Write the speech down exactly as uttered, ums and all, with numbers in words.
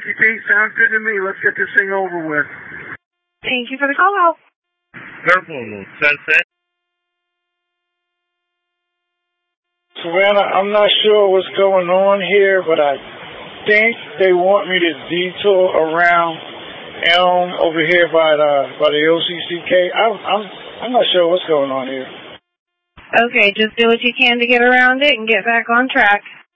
fifty feet. Sounds good to me. Let's get this thing over with. Thank you for the call out. Purple, Sunset. Savannah, I'm not sure what's going on here, but I think they want me to detour around Elm over here by the by the O C C K. I'm I'm I'm not sure what's going on here. Okay, just do what you can to get around it and get back on track.